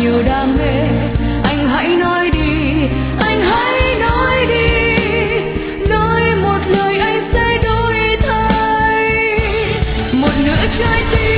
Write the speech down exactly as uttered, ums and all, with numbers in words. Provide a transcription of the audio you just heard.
nhiều đam mê. Anh hãy nói đi, anh hãy nói đi, nói một lời anh sẽ đổi thay. Một nửa trái tim